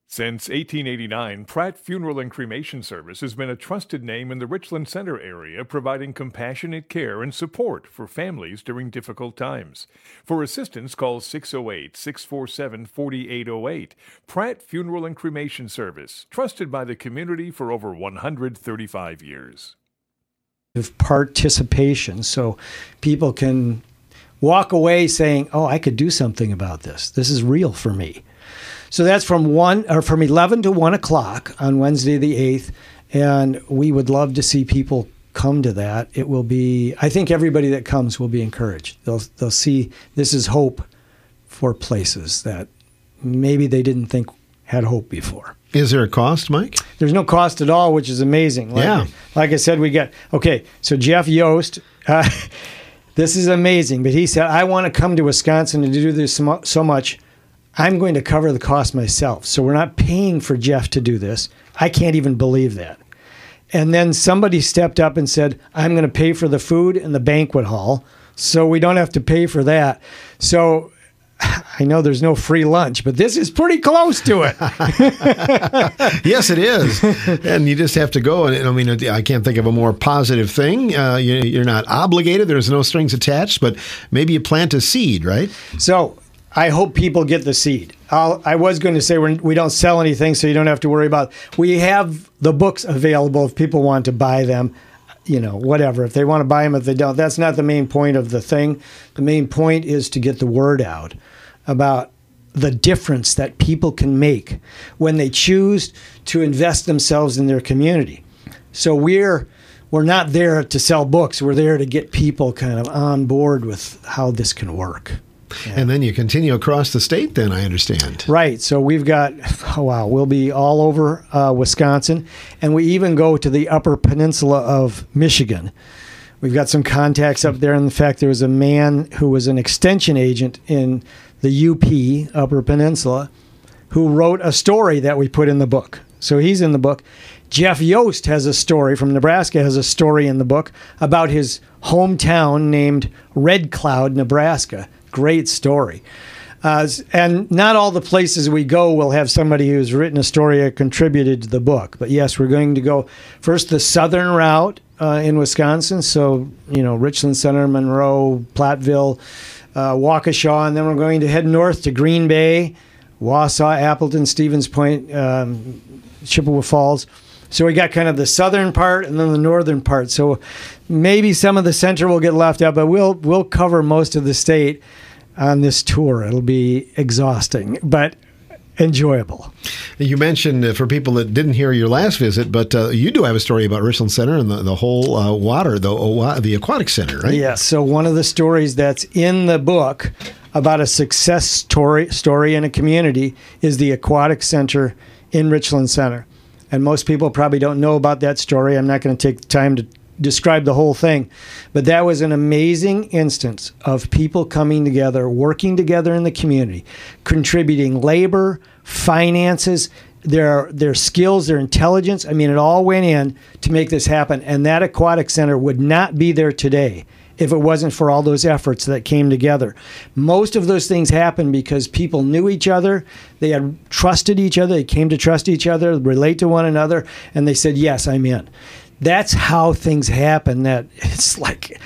Since 1889, Pratt Funeral and Cremation Service has been a trusted name in the Richland Center area, providing compassionate care and support for families during difficult times. For assistance, call 608-647-4808. Pratt Funeral and Cremation Service, trusted by the community for over 135 years. Of participation, so people can walk away saying, "Oh, I could do something about this. This is real for me." So that's from 11 to 1 o'clock on Wednesday the 8th, and we would love to see people come to that. It will be, I think everybody that comes will be encouraged. They'll see this is hope for places that maybe they didn't think had hope before. Is there a cost, Mike? There's no cost at all, which is amazing. Like I said, so Jeff Yost, this is amazing, but he said, I want to come to Wisconsin to do this so much, I'm going to cover the cost myself. So we're not paying for Jeff to do this. I can't even believe that. And then somebody stepped up and said, I'm going to pay for the food in the banquet hall, so we don't have to pay for that. So I know there's no free lunch, but this is pretty close to it. Yes, it is. And you just have to go. And I mean, I can't think of a more positive thing. You're not obligated. There's no strings attached, but maybe you plant a seed, right? So I hope people get the seed. I was going to say we don't sell anything, so you don't have to worry about it. We have the books available if people want to buy them. Whatever. If they want to buy them, if they don't, that's not the main point of the thing. The main point is to get the word out about the difference that people can make when they choose to invest themselves in their community. So we're not there to sell books. We're there to get people kind of on board with how this can work. Yeah. And then you continue across the state then, I understand. Right. So we've got, we'll be all over Wisconsin, and we even go to the Upper Peninsula of Michigan. We've got some contacts up there. In fact, there was a man who was an extension agent in the UP, Upper Peninsula, who wrote a story that we put in the book. So he's in the book. Jeff Yost has a story from Nebraska, has a story in the book about his hometown named Red Cloud, Nebraska. Great story. And not all the places we go will have somebody who's written a story or contributed to the book. But yes, we're going to go first the southern route in Wisconsin. So, Richland Center, Monroe, Platteville, Waukesha. And then we're going to head north to Green Bay, Wausau, Appleton, Stevens Point, Chippewa Falls. So we got kind of the southern part and then the northern part. So maybe some of the center will get left out, but we'll cover most of the state on this tour. It'll be exhausting, but enjoyable. You mentioned, for people that didn't hear your last visit, but you do have a story about Richland Center and the whole the aquatic center, right? Yeah, so one of the stories that's in the book about a success story in a community is the aquatic center in Richland Center. And most people probably don't know about that story. I'm not going to take the time to describe the whole thing. But that was an amazing instance of people coming together, working together in the community, contributing labor, finances, their skills, their intelligence. I mean, it all went in to make this happen. And that aquatic center would not be there today if it wasn't for all those efforts that came together. Most of those things happened because people knew each other, they had trusted each other, they came to trust each other, relate to one another, and they said, yes, I'm in. That's how things happen. That it's like,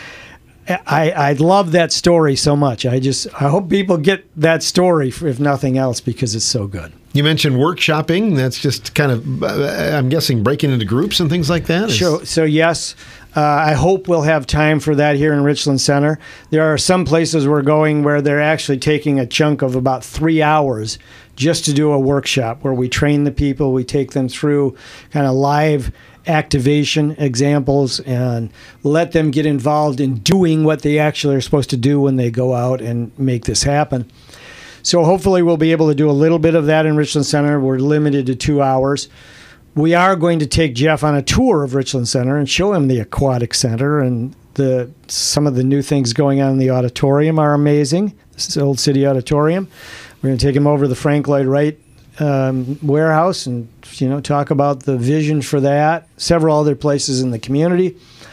I love that story so much. I hope people get that story, if nothing else, because it's so good. You mentioned workshopping. That's just kind of, I'm guessing, breaking into groups and things like that? Sure. So, yes, I hope we'll have time for that here in Richland Center. There are some places we're going where they're actually taking a chunk of about 3 hours just to do a workshop where we train the people, we take them through kind of live activation examples and let them get involved in doing what they actually are supposed to do when they go out and make this happen. So hopefully we'll be able to do a little bit of that in Richland Center. We're limited to 2 hours. We are going to take Jeff on a tour of Richland Center and show him the aquatic center, and some of the new things going on in the auditorium are amazing. This is Old City Auditorium. We're going to take him over to the Frank Lloyd Wright warehouse and talk about the vision for that. Several other places in the community.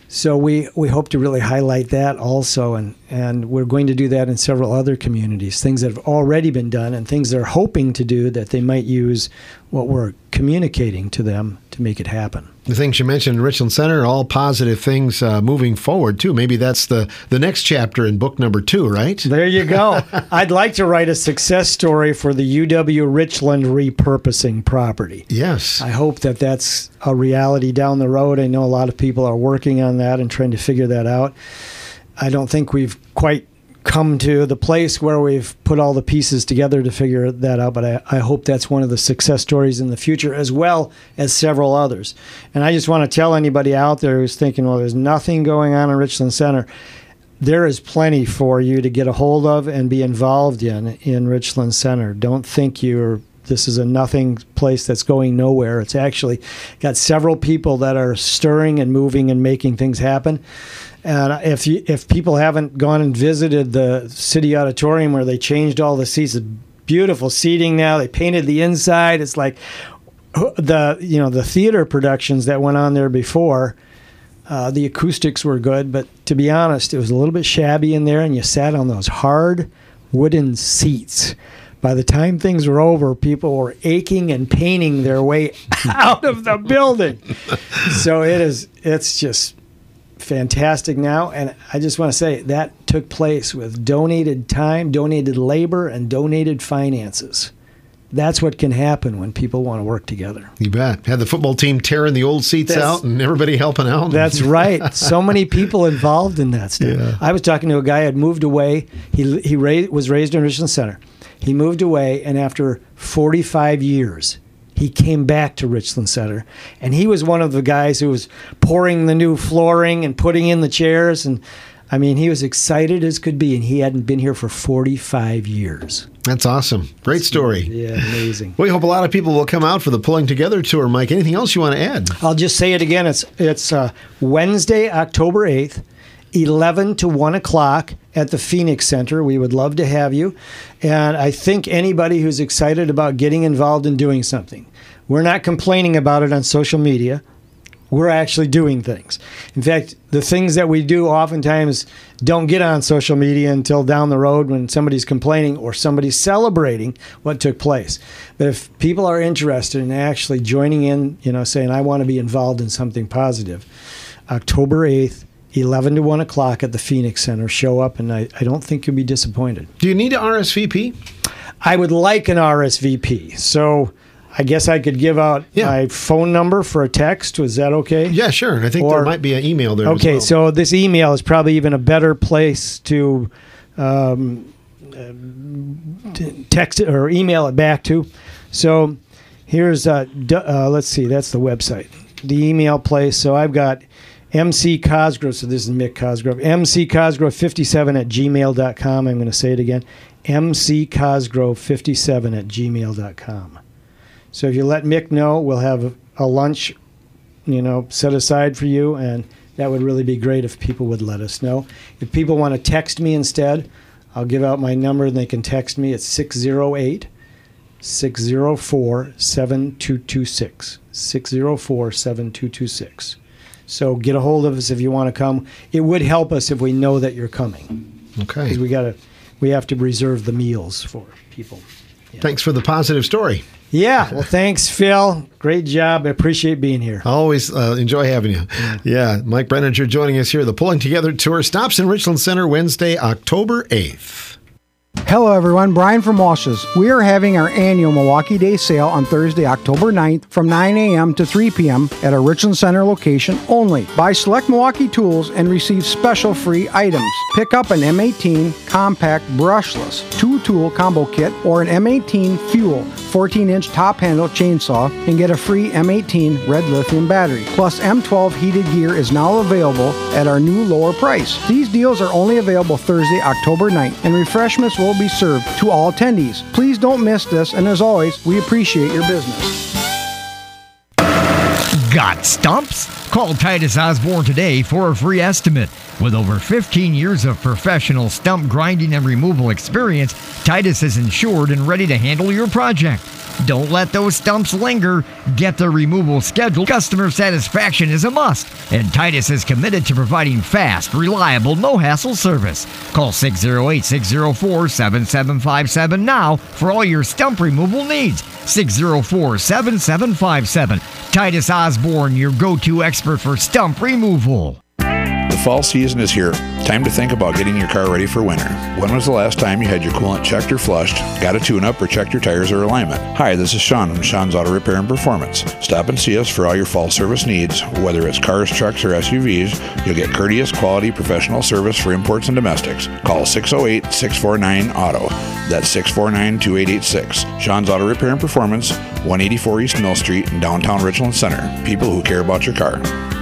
So we hope to really highlight that also, and we're going to do that in several other communities, things that have already been done and things they're hoping to do that they might use what we're communicating to them to make it happen. The things you mentioned in Richland Center are all positive things moving forward, too. Maybe that's the next chapter in book number 2, right? There you go. I'd like to write a success story for the UW Richland repurposing property. Yes. I hope that that's a reality down the road. I know a lot of people are working on that and trying to figure that out. I don't think we've quite come to the place where we've put all the pieces together to figure that out, but I hope that's one of the success stories in the future, as well as several others. And I just want to tell anybody out there who's thinking, well, there's nothing going on in Richland Center. There is plenty for you to get a hold of and be involved in Richland Center. Don't think this is a nothing place that's going nowhere. It's actually got several people that are stirring and moving and making things happen. And if people haven't gone and visited the city auditorium where they changed all the seats, it's beautiful seating now. They painted the inside. It's like the theater productions that went on there before. The acoustics were good, but to be honest, it was a little bit shabby in there, and you sat on those hard wooden seats. By the time things were over, people were aching and paining their way out of the building. So it's just fantastic now, and I just want to say that took place with donated time, donated labor, and donated finances. That's what can happen when people want to work together. You bet. Had the football team tearing the old seats out and everybody helping out. That's right. So many people involved in that stuff. Yeah. I was talking to a guy who had moved away. He was raised in Richland Center. He moved away, and after 45 years, he came back to Richland Center, and he was one of the guys who was pouring the new flooring and putting in the chairs. And I mean, he was excited as could be, and he hadn't been here for 45 years. That's awesome. Great story. Yeah, amazing. We hope a lot of people will come out for the Pulling Together tour, Mike. Anything else you want to add? I'll just say it again. It's Wednesday, October 8th, 11 to 1 o'clock at the Phoenix Center. We would love to have you. And I think anybody who's excited about getting involved in doing something, we're not complaining about it on social media. We're actually doing things. In fact, the things that we do oftentimes don't get on social media until down the road when somebody's complaining or somebody's celebrating what took place. But if people are interested in actually joining in, saying, I want to be involved in something positive, October 8th, 11 to 1 o'clock at the Phoenix Center. Show up, and I don't think you'll be disappointed. Do you need an RSVP? I would like an RSVP. So I guess I could give out my phone number for a text. Was that okay? Yeah, sure. And I think there might be an email there as well. So this email is probably even a better place to text it or email it back to. So here's, let's see, that's the website. The email place. So I've got MC Cosgrove, so this is Mick Cosgrove, mccosgrove57@gmail.com. I'm going to say it again, mccosgrove57@gmail.com. So if you let Mick know, we'll have a lunch, set aside for you, and that would really be great if people would let us know. If people want to text me instead, I'll give out my number and they can text me at 608-604-7226, 604-7226. So get a hold of us if you want to come. It would help us if we know that you're coming. Okay. Because we have to reserve the meals for people. Yeah. Thanks for the positive story. Yeah. Well, thanks, Phil. Great job. I appreciate being here. Always enjoy having you. Yeah. Mike Brenninger joining us here. The Pulling Together Tour stops in Richland Center Wednesday, October 8th. Hello everyone, Brian from Walsh's. We are having our annual Milwaukee Day sale on Thursday, October 9th from 9 a.m. to 3 p.m. at our Richland Center location only. Buy select Milwaukee tools and receive special free items. Pick up an M18 compact brushless 2-tool combo kit or an M18 Fuel 14-inch top handle chainsaw and get a free M18 red lithium battery. Plus M12 heated gear is now available at our new lower price. These deals are only available Thursday, October 9th, and refreshments will be served to all attendees. Please don't miss this, and as always, we appreciate your business. Got stumps? Call Titus Osborne today for a free estimate. With over 15 years of professional stump grinding and removal experience, Titus is insured and ready to handle your project. Don't let those stumps linger. Get the removal scheduled. Customer satisfaction is a must, and Titus is committed to providing fast, reliable, no-hassle service. Call 608-604-7757 now for all your stump removal needs. 604-7757. Titus Osborne, your go-to expert for stump removal. The fall season is here. Time to think about getting your car ready for winter. When was the last time you had your coolant checked or flushed, got a tune-up, or checked your tires or alignment? Hi, this is Sean from Sean's Auto Repair and Performance. Stop and see us for all your fall service needs. Whether it's cars, trucks, or SUVs, you'll get courteous, quality, professional service for imports and domestics. Call 608-649-AUTO. That's 649-2886. Sean's Auto Repair and Performance, 184 East Mill Street in downtown Richland Center. People who care about your car.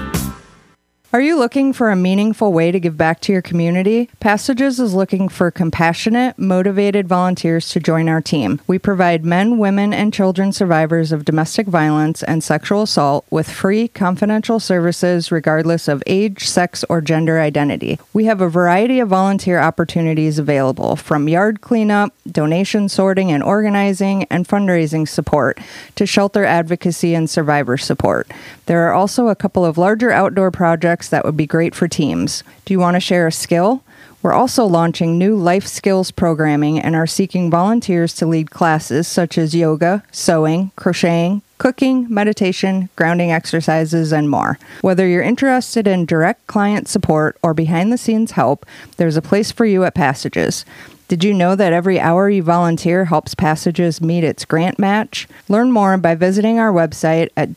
Are you looking for a meaningful way to give back to your community? Passages is looking for compassionate, motivated volunteers to join our team. We provide men, women, and children survivors of domestic violence and sexual assault with free, confidential services regardless of age, sex, or gender identity. We have a variety of volunteer opportunities available, from yard cleanup, donation sorting and organizing, and fundraising support, to shelter advocacy and survivor support. There are also a couple of larger outdoor projects that would be great for teams. Do you want to share a skill? We're also launching new life skills programming and are seeking volunteers to lead classes such as yoga, sewing, crocheting, cooking, meditation, grounding exercises, and more. Whether you're interested in direct client support or behind-the-scenes help, there's a place for you at Passages. Did you know that every hour you volunteer helps Passages meet its grant match? Learn more by visiting our website at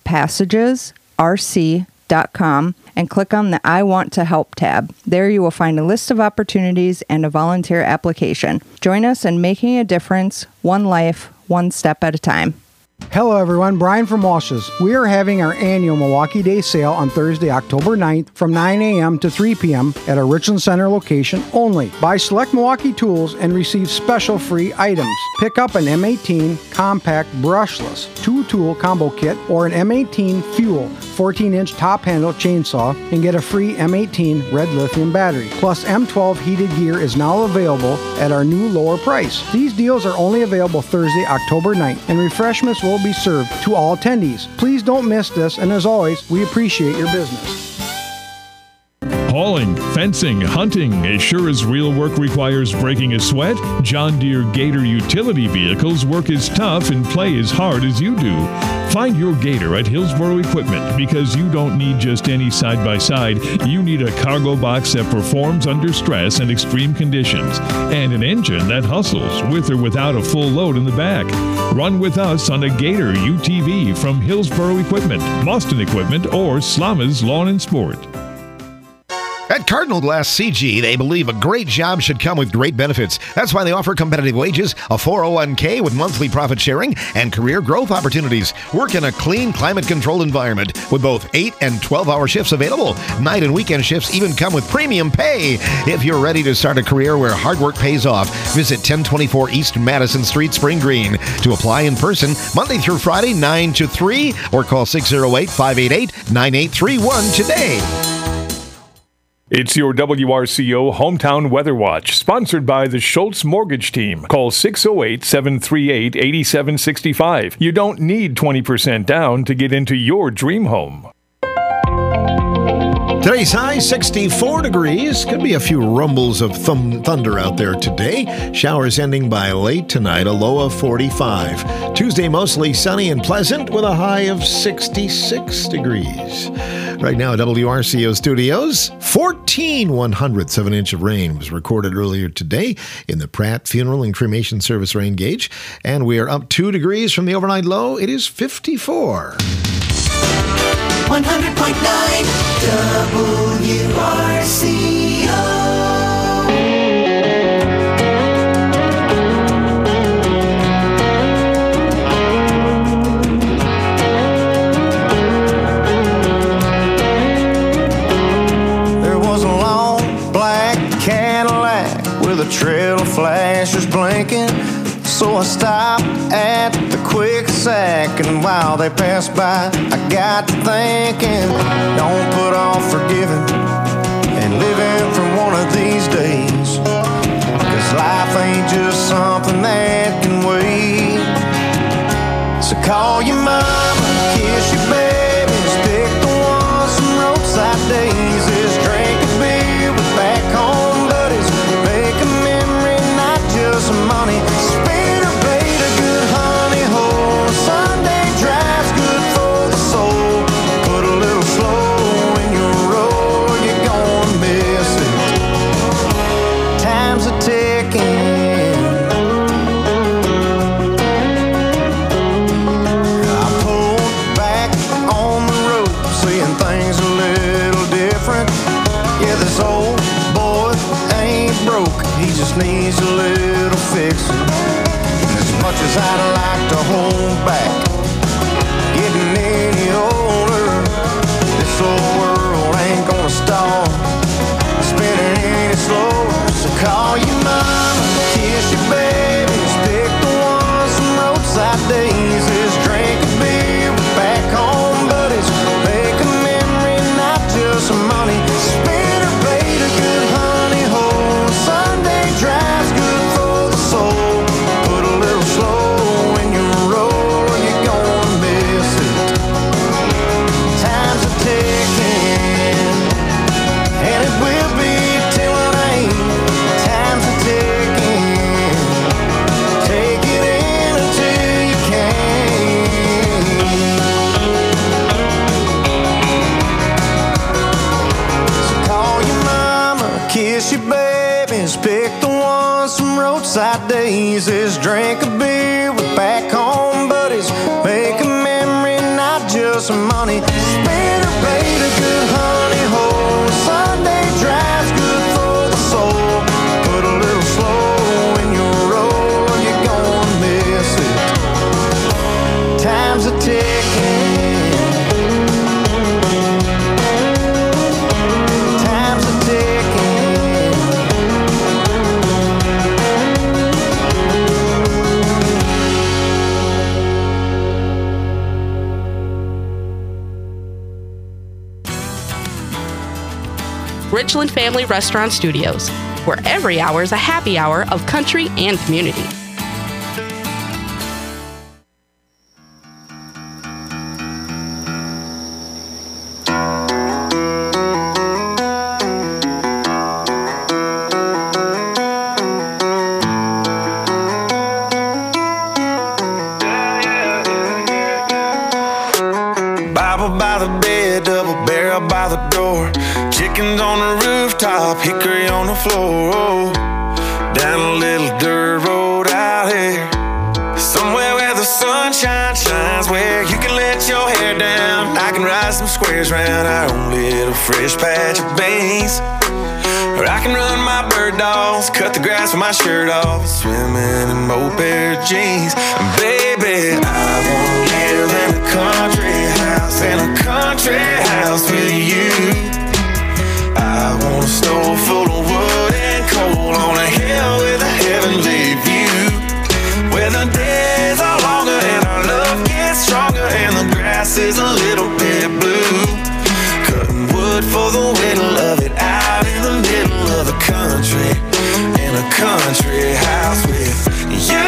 passagesrc.com and click on the I Want to Help tab. There you will find a list of opportunities and a volunteer application. Join us in making a difference, one life, one step at a time. Hello everyone, Brian from Walsh's. We are having our annual Milwaukee Day sale on Thursday, October 9th from 9 a.m. to 3 p.m. at our Richland Center location only. Buy select Milwaukee tools and receive special free items. Pick up an M18 compact brushless 2-tool combo kit or an M18 Fuel 14-inch top handle chainsaw and get a free M18 red lithium battery. Plus M12 heated gear is now available at our new lower price. These deals are only available Thursday, October 9th, and refreshments will be served to all attendees. Please don't miss this, and as always, we appreciate your business. Hauling, fencing, hunting, as sure as real work requires breaking a sweat, John Deere Gator utility vehicles work as tough and play as hard as you do. Find your Gator at Hillsboro Equipment, because you don't need just any side-by-side. You need a cargo box that performs under stress and extreme conditions, and an engine that hustles with or without a full load in the back. Run with us on a Gator UTV from Hillsboro Equipment, Boston Equipment, or Slama's Lawn and Sport. At Cardinal Glass CG, they believe a great job should come with great benefits. That's why they offer competitive wages, a 401k with monthly profit sharing, and career growth opportunities. Work in a clean, climate-controlled environment with both 8 and 12-hour shifts available. Night and weekend shifts even come with premium pay. If you're ready to start a career where hard work pays off, visit 1024 East Madison Street, Spring Green. To apply in person, Monday through Friday, 9 to 3, or call 608-588-9831 today. It's your WRCO Hometown Weather Watch, sponsored by the Schultz Mortgage Team. Call 608-738-8765. You don't need 20% down to get into your dream home. Today's high, 64 degrees. Could be a few rumbles of thunder out there today. Showers ending by late tonight, a low of 45. Tuesday, mostly sunny and pleasant with a high of 66 degrees. Right now at WRCO Studios, 14/100ths of an inch of rain was recorded earlier today in the Pratt Funeral and Cremation Service rain gauge. And we are up 2 degrees from the overnight low. It is 54. 100.9 WRCO. There was a long black Cadillac with a trail of flashers blinking, so I stopped at the quick sack, and while they passed by, I got to thinking, don't put off forgiving and living for one of these days, 'cause life ain't just something that can wait. So call your mama, kiss your babies, pick the ones from roadside daisies, drink a beer with back home buddies, make a memory, not just money. Spin or bait a good honey hole. Sunday drive's good for the soul. Put a little slow in your roll, you're gonna miss it. Time's a ticking. I pulled back on the road, seeing things a little different. Yeah, this old boy ain't broke, he just needs a little fixing. As much as I'd like to hold back, getting any older, this old world ain't gonna stop spinning any slower. So call your mama, kiss your babies, pick the ones from roadside daisies, drink a beer with back home buddies, make a memory, not just money. Spin or bait a good honey hole. Sunday drive's good for the soul. Put a little slow in your roll, you're gonna miss it. Time's a ticking, and it will be till it ain't. Time's a ticking, take it in until you can. So call your mama, kiss your babies, pick the ones from roadside daisies, drink a beer with back home buddies, make a memory, not just money. Spin or bait a good honey hole. Sunday drive's good for the soul. Put a little slow in your roll, you're gonna miss it. Time's a ticking. Time's a ticking. Richland Family Restaurant Studios, where every hour is a happy hour of country and community. Bible by the bed, double barrel by the door. Chickens on the rooftop, hickory on the floor. Down a little dirt road out here, somewhere where the sunshine shines, where you can let your hair down. I can ride some squares round our own little fresh patch of beans. Or I can run my bird dogs, cut the grass with my shirt off, swimming in moped pair of jeans. And baby, I wanna live in a country house, in a country house with you. I want a stove full of wood and coal on a hill with a heavenly view, where the days are longer and our love gets stronger and the grass is a little bit blue. Cutting wood for the whittle of it out in the middle of the country, in a country house with you.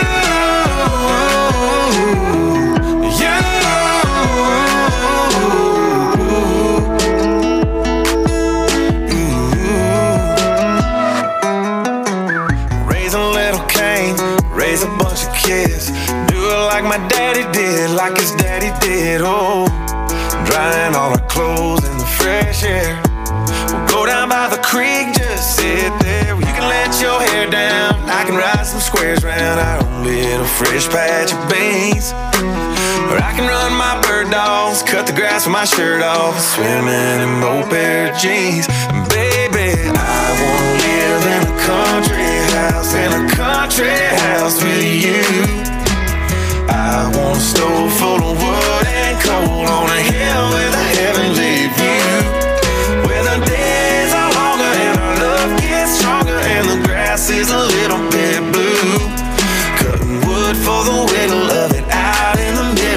Raise a bunch of kids, do it like my daddy did, like his daddy did. Oh, drying all our clothes in the fresh air. We'll go down by the creek, just sit there. You can let your hair down, I can ride some squares round our own little fresh patch of beans. Or I can run my bird dogs, cut the grass with my shirt off, swimming in moped pair of jeans. And baby, I wanna live in a country house, in a country house with you. I want a stove full of wood and coal on a hill with a heavenly view, where the days are longer and our love gets stronger and the grass is a little bit blue. Cutting wood for the whittle of it out in the middle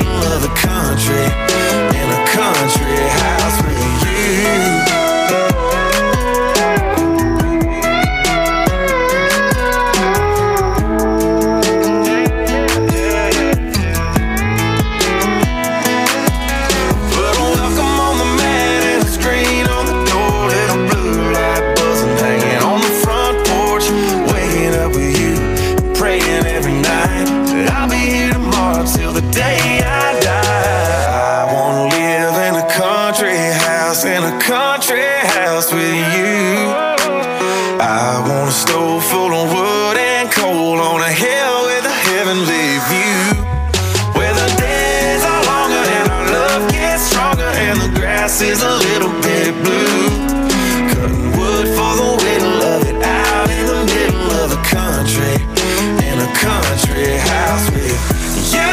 country house with you. I want a stove full of wood and coal on a hill with a heavenly view, where the days are longer and our love gets stronger and the grass is a little bit blue. Cutting wood for the middle of it, out in the middle of the country, in a country house with you.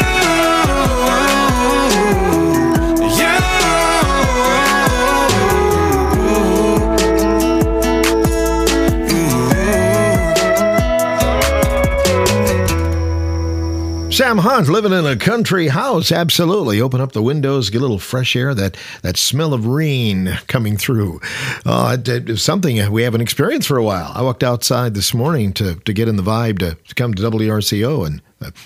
Sam Hunt living in a country house. Absolutely. Open up the windows, get a little fresh air, that smell of rain coming through. It's something we haven't experienced for a while. I walked outside this morning to get in the vibe to come to WRCO, and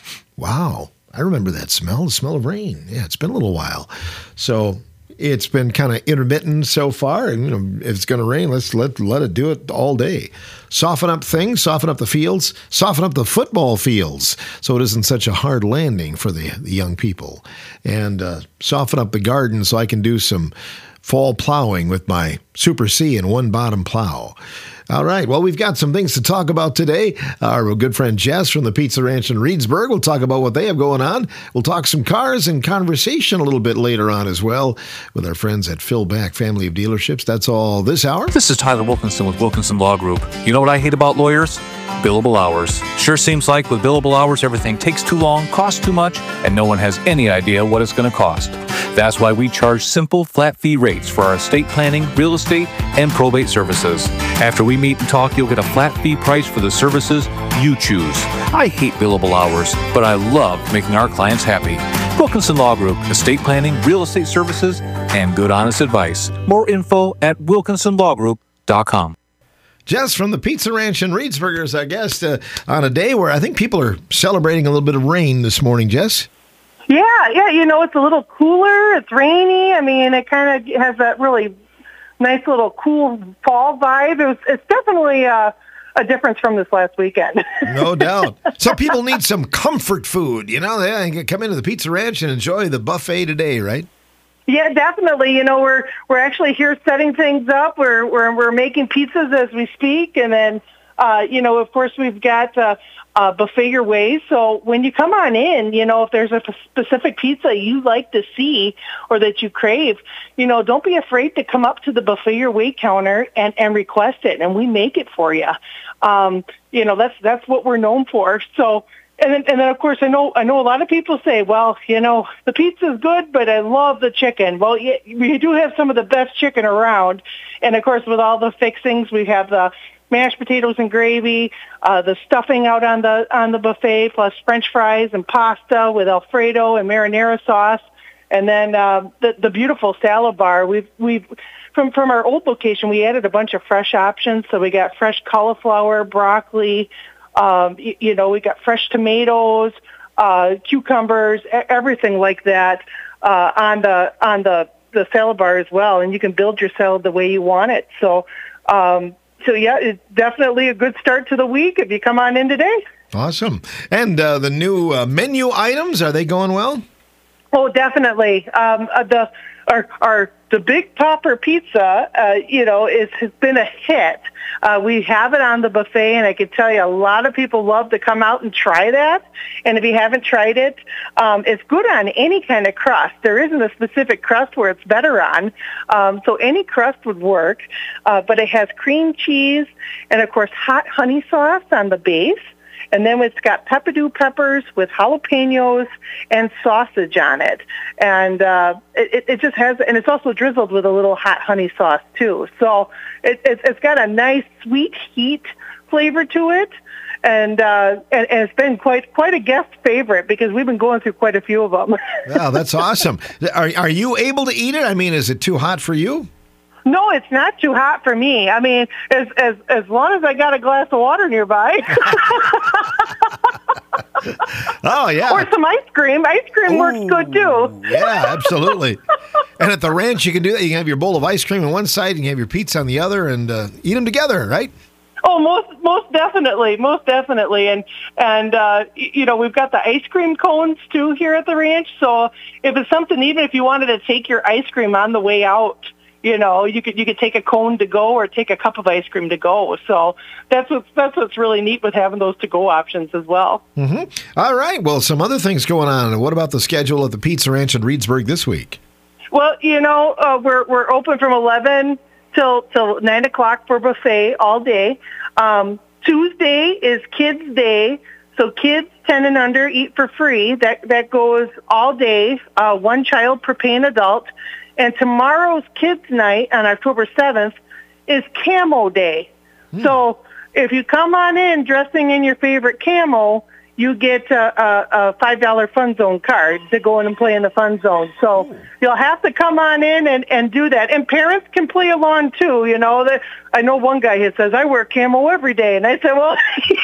wow, I remember that smell, the smell of rain. Yeah, it's been a little while. So it's been kind of intermittent so far, and if it's going to rain, let's let it do it all day. Soften up things, soften up the fields, soften up the football fields so it isn't such a hard landing for the young people, and soften up the garden so I can do some fall plowing with my Super C and one bottom plow. All right. Well, we've got some things to talk about today. Our good friend Jess from the Pizza Ranch in Reedsburg will talk about what they have going on. We'll talk some cars and conversation a little bit later on as well with our friends at Phil Back Family of Dealerships. That's all this hour. This is Tyler Wilkinson with Wilkinson Law Group. You know what I hate about lawyers? Billable hours. Sure seems like with billable hours, everything takes too long, costs too much, and no one has any idea what it's going to cost. That's why we charge simple, flat fee rates for our estate planning, real estate, and probate services. After we meet and talk, you'll get a flat fee price for the services you choose. I hate billable hours, but I love making our clients happy. Wilkinson Law Group, estate planning, real estate services, and good honest advice. More info at wilkinsonlawgroup.com. Jess from the Pizza Ranch in Reedsburg is our guest on a day where I think people are celebrating a little bit of rain this morning, Jess. Yeah, it's a little cooler. It's rainy. I mean, it kind of has that really nice little cool fall vibe. It's definitely a difference from this last weekend. No doubt. So people need some comfort food. They can come into the Pizza Ranch and enjoy the buffet today, right? Yeah, definitely. We're actually here setting things up. We're making pizzas as we speak, and then of course we've got buffet your way. So when you come on in, if there's a specific pizza you like to see or that you crave, don't be afraid to come up to the buffet your way counter and request it, and we make it for you. That's what we're known for. So. And then of course I know a lot of people say, well, the pizza's good, but I love the chicken. Well, we do have some of the best chicken around, and of course with all the fixings, we have the mashed potatoes and gravy, the stuffing out on the buffet, plus French fries and pasta with Alfredo and marinara sauce, and then the beautiful salad bar. We've from our old location, we added a bunch of fresh options, so we got fresh cauliflower, broccoli. We got fresh tomatoes, cucumbers, everything like that on the salad bar as well, and you can build your salad the way you want it. So yeah, it's definitely a good start to the week if you come on in today. Awesome. And the new menu items, are they going well? Oh, definitely. The Big Topper Pizza, has been a hit. We have it on the buffet, and I can tell you a lot of people love to come out and try that. And if you haven't tried it, it's good on any kind of crust. There isn't a specific crust where it's better on. So any crust would work. But it has cream cheese and, of course, hot honey sauce on the base. And then it's got pepperdew peppers with jalapenos and sausage on it. And it just has, and it's also drizzled with a little hot honey sauce too. So it's got a nice sweet heat flavor to it. And it's been quite a guest favorite because we've been going through quite a few of them. Wow, that's awesome. Are you able to eat it? I mean, is it too hot for you? No, it's not too hot for me. I mean, as long as I got a glass of water nearby. Oh, yeah. Or some ice cream. Ice cream works good, too. Yeah, absolutely. And at the ranch, you can do that. You can have your bowl of ice cream on one side, and you can have your pizza on the other, and eat them together, right? Oh, most definitely. And we've got the ice cream cones, too, here at the ranch. So if it's something, even if you wanted to take your ice cream on the way out, You know, you could take a cone to go or take a cup of ice cream to go. So that's what's really neat with having those to-go options as well. Mm-hmm. All right. Well, some other things going on. What about the schedule at the Pizza Ranch in Reedsburg this week? Well, you know, we're open from 11 till 9 o'clock for buffet all day. Tuesday is Kids Day, so kids 10 and under eat for free. That goes all day, one child per paying adult. And tomorrow's Kids Night on October 7th is Camo Day. So if you come on in dressing in your favorite camo, you get a $5 Fun Zone card to go in and play in the Fun Zone. So you'll have to come on in and do that. And parents can play along too. You know, I know one guy who says, I wear camo every day. And I said, well,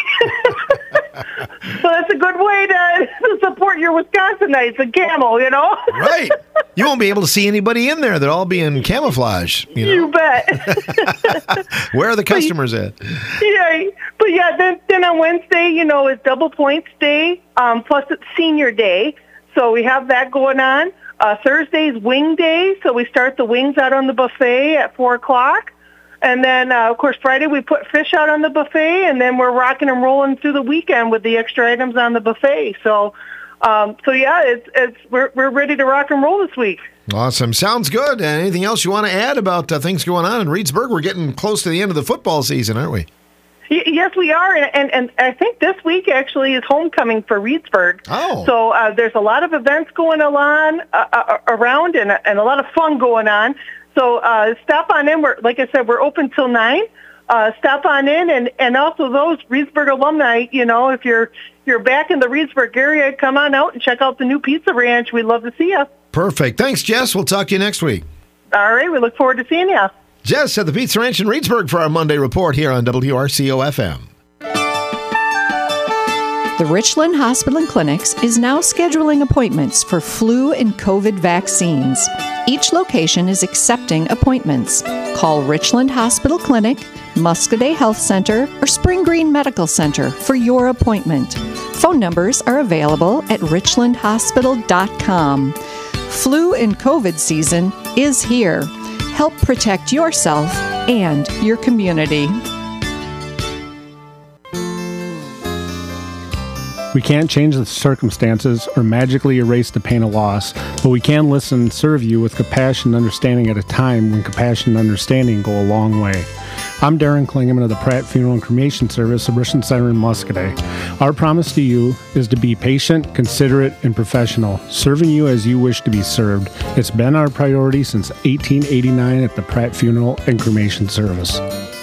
so that's a good way to support your Wisconsinites, the camo, you know? Right. You won't be able to see anybody in there. They'll all be in camouflage. You bet. Where are the customers at? Yeah, but yeah, then on Wednesday, you know, it's Double Points Day, plus it's Senior Day. So we have that going on. Thursday's Wing Day, so we start the wings out on the buffet at 4 o'clock. And then, of course, Friday we put fish out on the buffet, and then we're rocking and rolling through the weekend with the extra items on the buffet. So yeah, we're ready to rock and roll this week. Awesome. Sounds good. Anything else you want to add about things going on in Reedsburg? We're getting close to the end of the football season, aren't we? Yes, we are, and I think this week actually is homecoming for Reedsburg. Oh. So there's a lot of events going on around and a lot of fun going on. So stop on in. Like I said, we're open till 9. Stop on in, and also those Reedsburg alumni, you know, if you're back in the Reedsburg area, come on out and check out the new Pizza Ranch. We'd love to see you. Perfect. Thanks, Jess. We'll talk to you next week. All right. We look forward to seeing you. Jess at the Pizza Ranch in Reedsburg for our Monday report here on WRCO-FM. The Richland Hospital and Clinics is now scheduling appointments for flu and COVID vaccines. Each location is accepting appointments. Call Richland Hospital Clinic, Muscoda Health Center, or Spring Green Medical Center for your appointment. Phone numbers are available at richlandhospital.com. Flu and COVID season is here. Help protect yourself and your community. We can't change the circumstances or magically erase the pain of loss, but we can listen and serve you with compassion and understanding at a time when compassion and understanding go a long way. I'm Darren Klingeman of the Pratt Funeral and Cremation Service of Richland Center in Muscoda. Our promise to you is to be patient, considerate, and professional, serving you as you wish to be served. It's been our priority since 1889 at the Pratt Funeral and Cremation Service.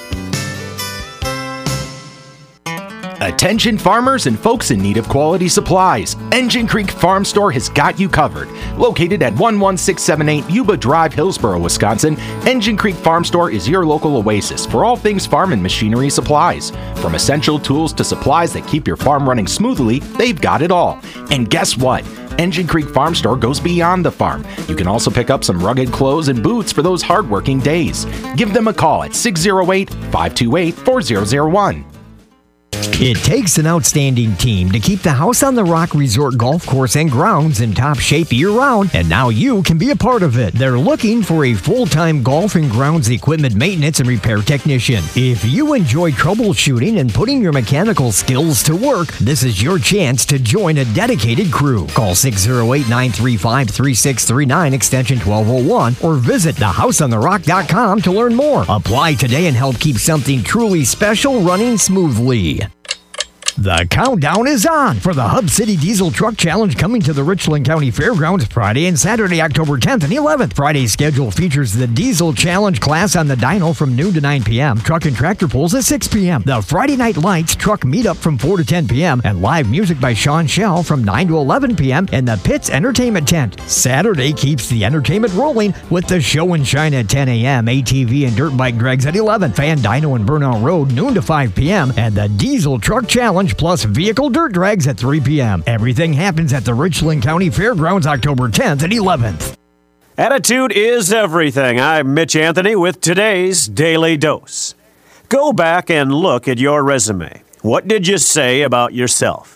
Attention farmers and folks in need of quality supplies. Engine Creek Farm Store has got you covered. Located at 11678 Yuba Drive, Hillsboro, Wisconsin, Engine Creek Farm Store is your local oasis for all things farm and machinery supplies. From essential tools to supplies that keep your farm running smoothly, they've got it all. And guess what? Engine Creek Farm Store goes beyond the farm. You can also pick up some rugged clothes and boots for those hardworking days. Give them a call at 608-528-4001. It takes an outstanding team to keep the House on the Rock Resort Golf Course and grounds in top shape year-round, and now you can be a part of it. They're looking for a full-time golf and grounds equipment maintenance and repair technician. If you enjoy troubleshooting and putting your mechanical skills to work, this is your chance to join a dedicated crew. Call 608-935-3639 extension 1201 or visit thehouseontherock.com to learn more. Apply today and help keep something truly special running smoothly. The countdown is on for the Hub City Diesel Truck Challenge coming to the Richland County Fairgrounds Friday and Saturday, October 10th and 11th. Friday's schedule features the Diesel Challenge class on the dyno from noon to 9 p.m., truck and tractor pulls at 6 p.m., the Friday Night Lights truck meetup from 4 to 10 p.m., and live music by Sean Shell from 9 to 11 p.m. in the Pitts Entertainment Tent. Saturday keeps the entertainment rolling with the Show and Shine at 10 a.m., ATV and dirt bike drags at 11, Fan Dyno and Burnout Road noon to 5 p.m., and the Diesel Truck Challenge plus vehicle dirt drags at 3 p.m. Everything happens at the Richland County Fairgrounds October 10th and 11th. Attitude is everything. I'm Mitch Anthony with today's Daily Dose. Go back and look at your resume. What did you say about yourself?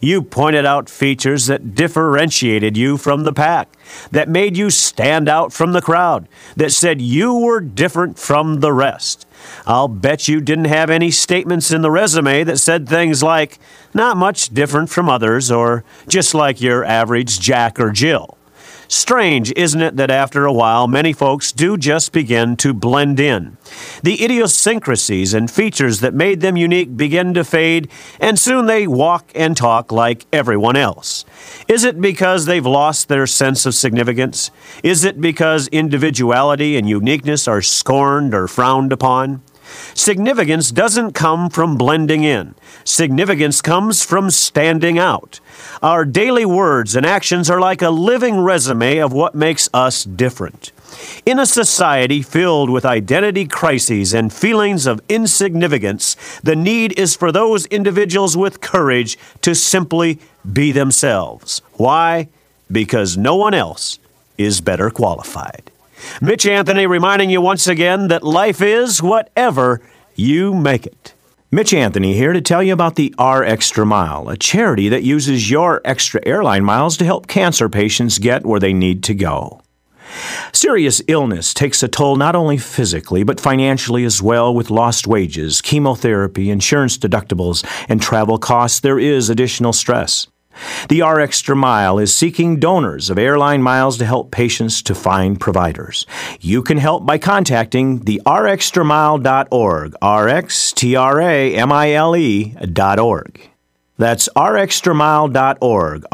You pointed out features that differentiated you from the pack, that made you stand out from the crowd, that said you were different from the rest. I'll bet you didn't have any statements in the resume that said things like, not much different from others, or just like your average Jack or Jill. Strange, isn't it, that after a while, many folks do just begin to blend in. The idiosyncrasies and features that made them unique begin to fade, and soon they walk and talk like everyone else. Is it because they've lost their sense of significance? Is it because individuality and uniqueness are scorned or frowned upon? Significance doesn't come from blending in. Significance comes from standing out. Our daily words and actions are like a living resume of what makes us different. In a society filled with identity crises and feelings of insignificance, the need is for those individuals with courage to simply be themselves. Why? Because no one else is better qualified. Mitch Anthony reminding you once again that life is whatever you make it. Mitch Anthony here to tell you about the R Extra Mile, a charity that uses your extra airline miles to help cancer patients get where they need to go. Serious illness takes a toll not only physically, but financially as well. With lost wages, chemotherapy, insurance deductibles, and travel costs, there is additional stress. The R Extra Mile is seeking donors of airline miles to help patients to find providers. You can help by contacting the rxtramile.org, rxtramile.org. That's rxtramile.org,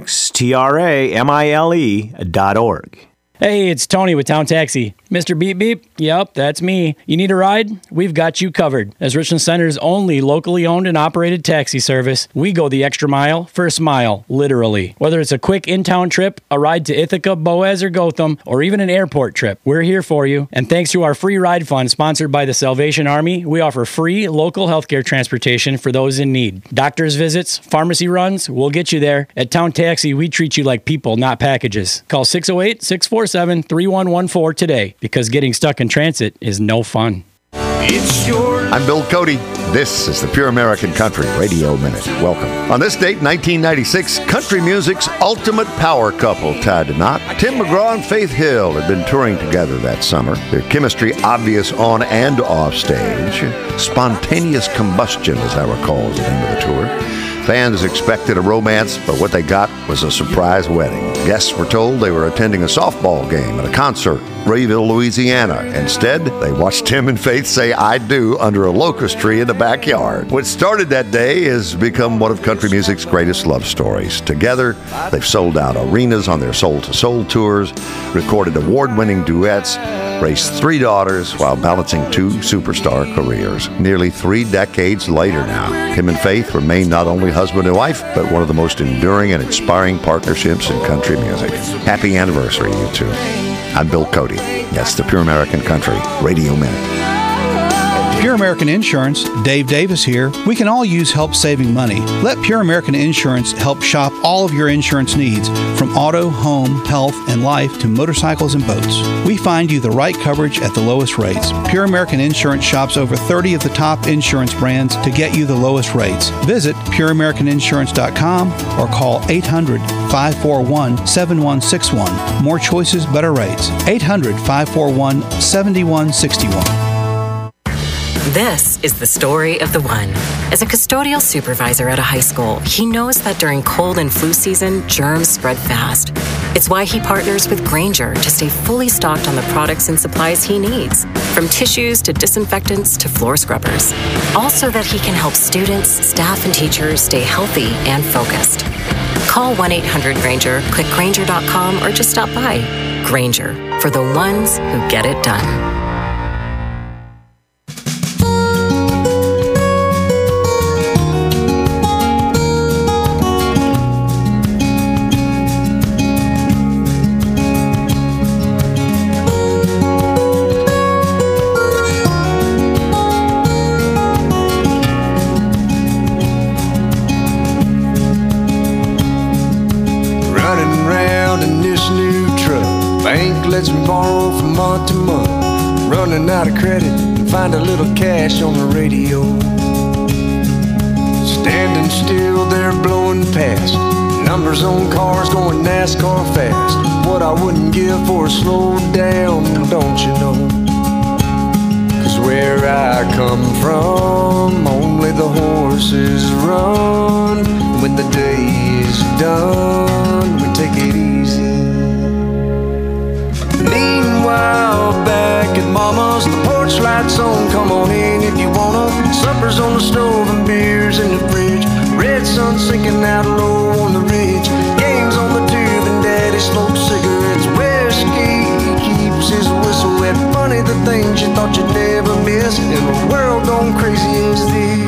rxtramile.org. Hey, it's Tony with Town Taxi. Mr. Beep Beep? Yep, that's me. You need a ride? We've got you covered. As Richland Center's only locally owned and operated taxi service, we go the extra mile, first mile, literally. Whether it's a quick in-town trip, a ride to Ithaca, Boaz, or Gotham, or even an airport trip, we're here for you. And thanks to our free ride fund sponsored by the Salvation Army, we offer free local healthcare transportation for those in need. Doctor's visits, pharmacy runs, we'll get you there. At Town Taxi, we treat you like people, not packages. Call 608-647-3114 today, because getting stuck in transit is no fun. I'm Bill Cody. This is the Pure American Country Radio Minute. Welcome. On this date, 1996, country music's ultimate power couple tied a knot. Tim McGraw and Faith Hill had been touring together that summer. Their chemistry obvious on and off stage. Spontaneous Combustion, as I recall, is the name of the tour. Fans expected a romance, but what they got was a surprise wedding. Guests were told they were attending a softball game at a concert in Rayville, Louisiana. Instead, they watched Tim and Faith say "I do" under a locust tree in the backyard. What started that day has become one of country music's greatest love stories. Together, they've sold out arenas on their Soul to Soul tours, recorded award-winning duets, raised 3 daughters while balancing 2 superstar careers. Nearly 3 decades later now, Tim and Faith remain not only husband and wife, but one of the most enduring and inspiring partnerships in country music. Happy anniversary, you two. I'm Bill Cody. That's the Pure American Country Radio Minute. Pure American Insurance, Dave Davis here. We can all use help saving money. Let Pure American Insurance help shop all of your insurance needs, from auto, home, health, and life to motorcycles and boats. We find you the right coverage at the lowest rates. Pure American Insurance shops over 30 of the top insurance brands to get you the lowest rates. Visit pureamericaninsurance.com or call 800-541-7161. More choices, better rates. 800-541-7161. This is the story of the one. As a custodial supervisor at a high school, he knows that during cold and flu season, germs spread fast. It's why he partners with Grainger to stay fully stocked on the products and supplies he needs, from tissues to disinfectants to floor scrubbers. All so that he can help students, staff, and teachers stay healthy and focused. Call 1-800-GRAINGER, click Grainger.com, or just stop by. Grainger, for the ones who get it done. Lets me borrow from month to month. Running out of credit and find a little cash on the radio. Standing still there blowing in the past. Numbers on cars going NASCAR fast. What I wouldn't give for a slow down, don't you know? 'Cause where I come from, only the horses run. When the day is done, we take it easy. Meanwhile, back at Mama's, the porch lights on, come on in if you wanna. Supper's on the stove and beers in the fridge. Red sun sinking out low on the ridge. Games on the tube and Daddy smokes cigarettes. Whiskey keeps his whistle wet. Funny the things you thought you'd never miss in a world gone crazy as this.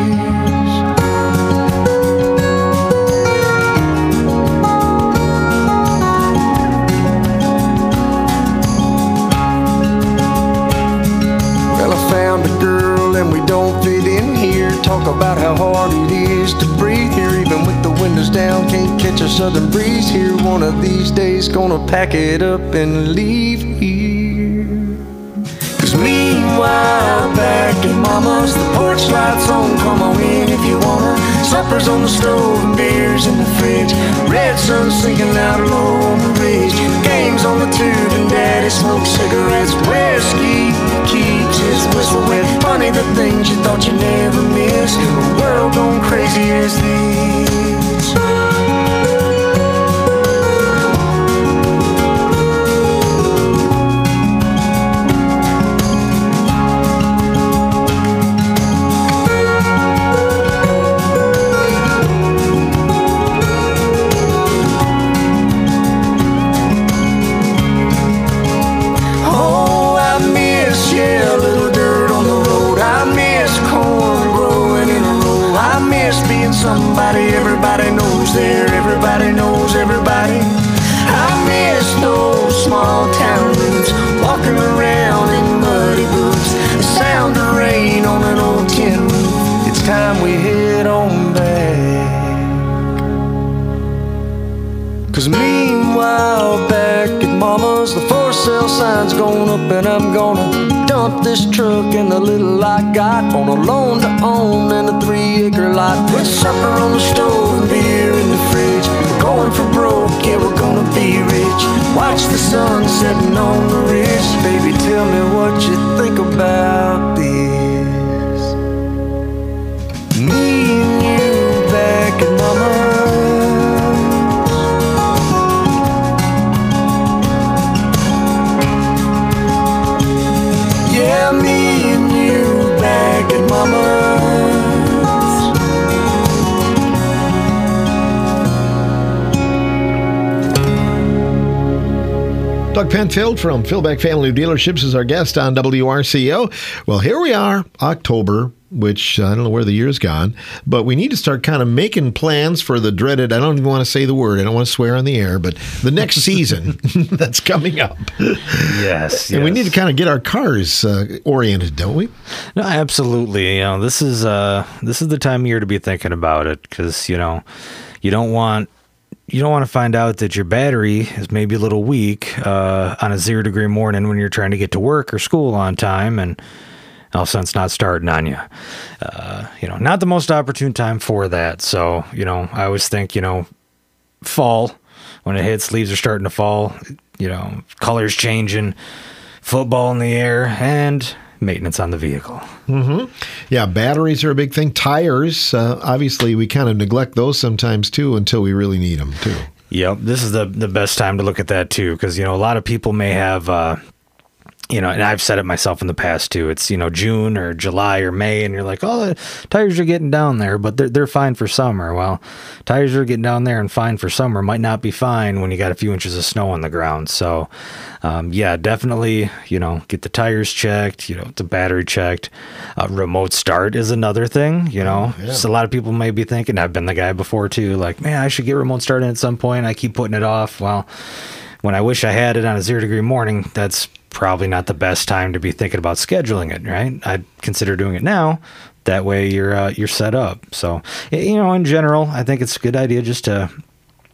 Found a girl and we don't fit in here. Talk about how hard it is to breathe here. Even with the windows down, can't catch a southern breeze here. One of these days gonna pack it up and leave here. 'Cause meanwhile, back at Mama's, the porch lights on, come on in if you wanna. Supper's on the stove and beers in the fridge. Red sun sinking out low on the ridge. Games on the tube and Daddy smokes cigarettes. Whiskey keeps his whistle wet. Funny the things you thought you never missed in a world gone crazy as this. Somebody everybody knows there, everybody knows everybody. I miss those small town roots, walking around in muddy boots, the sound of rain on an old tin roof. It's time we head on back. 'Cause meanwhile, back at Mama's, the for sale sign's going up and I'm gonna dump this truck and the little I got on a loan to own and a 3-acre lot. Put supper on the stove and beer in the fridge. We're going for broke, yeah, we're gonna be rich. Watch the sun setting on the ridge. Baby, tell me what you think about this. Me and you back at Mama's. Yeah, me and you back at Mama's. Doug Penfield from Philbeck Family Dealerships is our guest on WRCO. Well, here we are, October, which I don't know where the year's gone, but we need to start kind of making plans for the dreaded, I don't even want to say the word, I don't want to swear on the air, but the next season that's coming up. Yes. And we need to kind of get our cars oriented, don't we? No, absolutely. You know, this is the time of year to be thinking about it, because, you know, you don't want to find out that your battery is maybe a little weak on a 0-degree morning when you're trying to get to work or school on time, and all of a sudden it's not starting on you. You know, not the most opportune time for that. So, you know, I always think, you know, fall, when it hits, leaves are starting to fall, you know, colors changing, football in the air, and maintenance on the vehicle. Mm-hmm. Yeah, batteries are a big thing. Tires, obviously, we kind of neglect those sometimes, too, until we really need them, too. Yep, this is the best time to look at that, too, because, you know, a lot of people may have... you know, and I've said it myself in the past too. It's, you know, June or July or May, and you're like, oh, the tires are getting down there, but they're fine for summer. Well, tires are getting down there and fine for summer might not be fine when you got a few inches of snow on the ground. So, yeah, definitely, you know, get the tires checked, you know, the battery checked. Remote start is another thing, you know. Yeah. Just a lot of people may be thinking, I've been the guy before too, like, man, I should get remote started at some point. I keep putting it off. Well, when I wish I had it on a 0-degree morning, that's probably not the best time to be thinking about scheduling it, right? I'd consider doing it now. That way you're set up. So, you know, in general, I think it's a good idea just to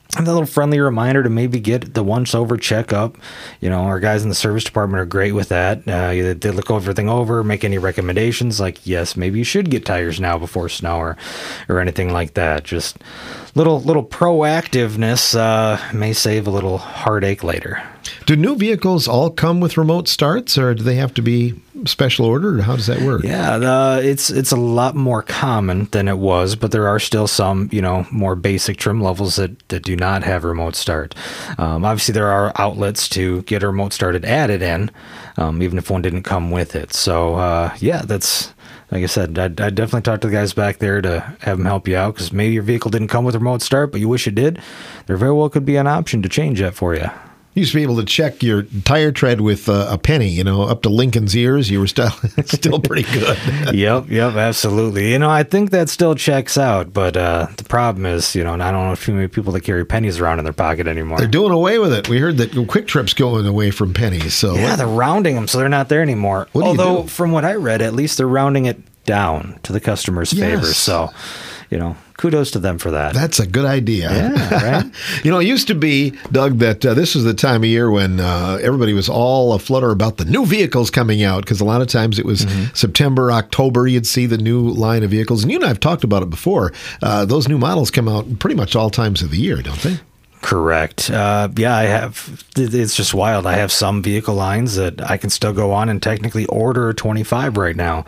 a little friendly reminder to maybe get the once-over checkup. Our guys in the service department are great with that. They look everything over, make any recommendations, like, yes, maybe you should get tires now before snow or anything like that. Just little proactiveness may save a little heartache later. Do new vehicles all come with remote starts, or do they have to be special ordered? How does that work? Yeah, it's a lot more common than it was, but there are still some, more basic trim levels that do not have remote start. Obviously, there are outlets to get a remote started added in, even if one didn't come with it. So, that's... Like I said, I'd definitely talk to the guys back there to have them help you out, because maybe your vehicle didn't come with a remote start, but you wish it did. There very well could be an option to change that for you. You used to be able to check your tire tread with a penny, up to Lincoln's ears. You were still pretty good. Yep, absolutely. I think that still checks out, but the problem is, I don't know too many people that carry pennies around in their pocket anymore. They're doing away with it. We heard that Quick Trip's going away from pennies. So yeah, they're rounding them, so they're not there anymore. Although, from what I read, at least they're rounding it down to the customer's favor. So, kudos to them for that. That's a good idea. Yeah, right? It used to be, Doug, that this was the time of year when everybody was all aflutter about the new vehicles coming out, because a lot of times it was September, October, you'd see the new line of vehicles. And you and I have talked about it before. Those new models come out pretty much all times of the year, don't they? Correct. I have. It's just wild. I have some vehicle lines that I can still go on and technically order a 25 right now.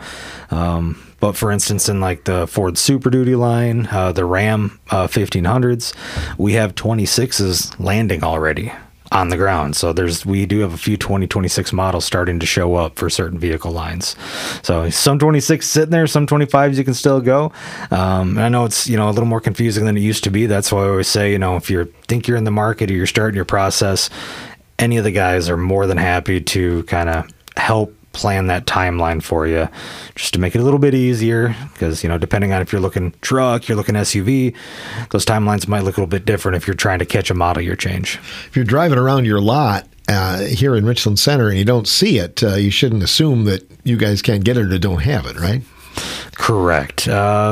But for instance, in like the Ford Super Duty line, the Ram 1500s, we have 26s landing already on the ground. So we do have a few 2026 models starting to show up for certain vehicle lines. So some 26 sitting there, some 25s you can still go. And I know it's, a little more confusing than it used to be. That's why I always say, if you think you're in the market or you're starting your process, any of the guys are more than happy to kind of help plan that timeline for you, just to make it a little bit easier, because depending on if you're looking truck, you're looking SUV, those timelines might look a little bit different if you're trying to catch a model year change. If you're driving around your lot here in Richland Center and you don't see it, you shouldn't assume that you guys can't get it or don't have it, right? Correct.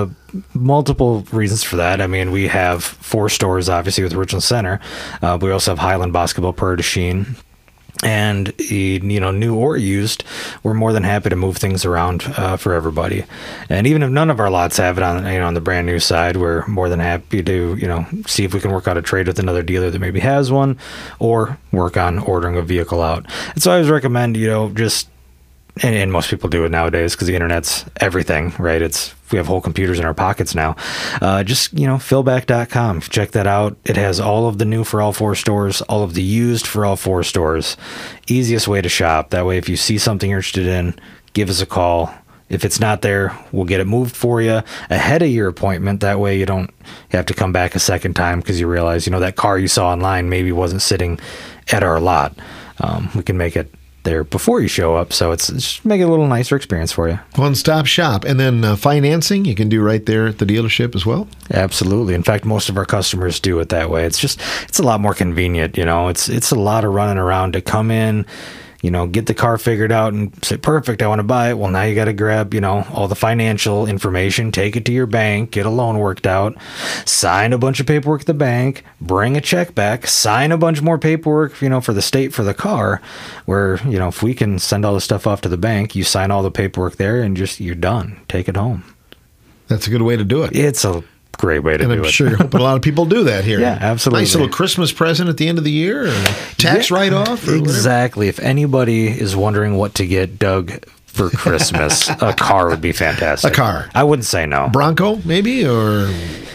Multiple reasons for that. I mean, we have 4 stores, obviously, with Richland Center. We also have Highland, Basketball, Prairie du Chien. And, new or used, we're more than happy to move things around for everybody. And even if none of our lots have it on the brand new side, we're more than happy to, see if we can work out a trade with another dealer that maybe has one, or work on ordering a vehicle out. And so I always recommend, and most people do it nowadays because the internet's everything, right? We have whole computers in our pockets now. Just, Philback.com. Check that out. It has all of the new for all 4 stores, all of the used for all 4 stores. Easiest way to shop. That way, if you see something you're interested in, give us a call. If it's not there, we'll get it moved for you ahead of your appointment. That way you don't have to come back a second time because you realize, that car you saw online maybe wasn't sitting at our lot. We can make it there before you show up, so it's just make it a little nicer experience for you. One-stop shop. And then financing you can do right there at the dealership as well? Absolutely. In fact, most of our customers do it that way. It's a lot more convenient. It's a lot of running around to come in, get the car figured out and say, perfect, I want to buy it. Well, now you got to grab, all the financial information, take it to your bank, get a loan worked out, sign a bunch of paperwork at the bank, bring a check back, sign a bunch more paperwork, for the state for the car, where, if we can send all the stuff off to the bank, you sign all the paperwork there and you're done. Take it home. That's a good way to do it. It's a great way to do it. And I'm sure you're hoping a lot of people do that here. Yeah, absolutely. Nice little Christmas present at the end of the year, or tax write-off. Or exactly. If anybody is wondering what to get Doug for Christmas, a car would be fantastic. A car. I wouldn't say no. Bronco, maybe, or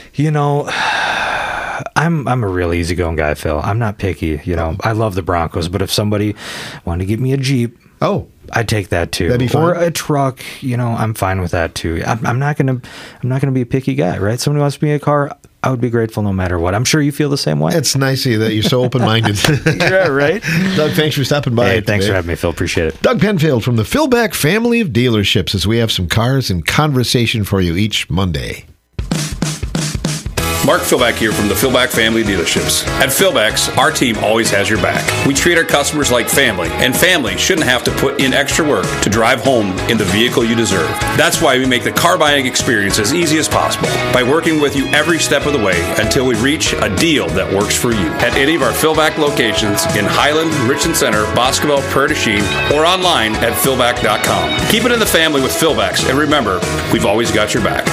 I'm a real easygoing guy, Phil. I'm not picky. I love the Broncos, but if somebody wanted to get me a Jeep, I'd take that too. That'd be fine. Or a truck, I'm fine with that too. I'm not gonna be a picky guy, right? Somebody wants me a car, I would be grateful no matter what. I'm sure you feel the same way. It's nice that you're so open-minded. Yeah, right? Doug, thanks for stopping by. Hey, thanks for having me, Phil. Appreciate it. Doug Penfield from the Philback family of dealerships, as we have some cars in conversation for you each Monday. Mark Philback here from the Philback Family Dealerships. At Philback's, our team always has your back. We treat our customers like family, and family shouldn't have to put in extra work to drive home in the vehicle you deserve. That's why we make the car buying experience as easy as possible by working with you every step of the way until we reach a deal that works for you. At any of our Philback locations in Highland, Richland Center, Boscoville, Prairie du Chien, or online at philback.com. Keep it in the family with Philbacks, and remember, we've always got your back.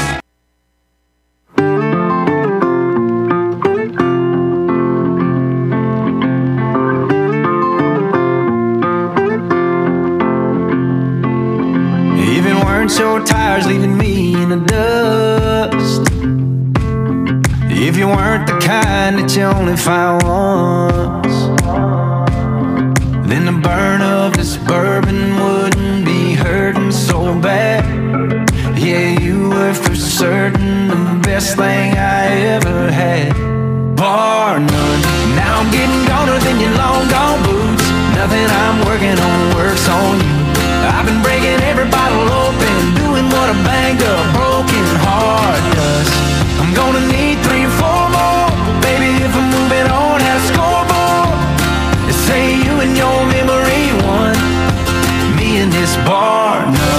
Your tires leaving me in the dust. If you weren't the kind that you only find once, then the burn of this bourbon wouldn't be hurting so bad. Yeah, you were for certain the best thing I ever had, bar none. Now I'm getting goner than your long gone boots. Nothing I'm working on works on you. I've been breaking every bottle open, doing what a banged up, broken heart does. I'm gonna need 3 or 4 more, baby, if I'm moving on at a scoreboard. They say you and your memory won, me and this bar, no.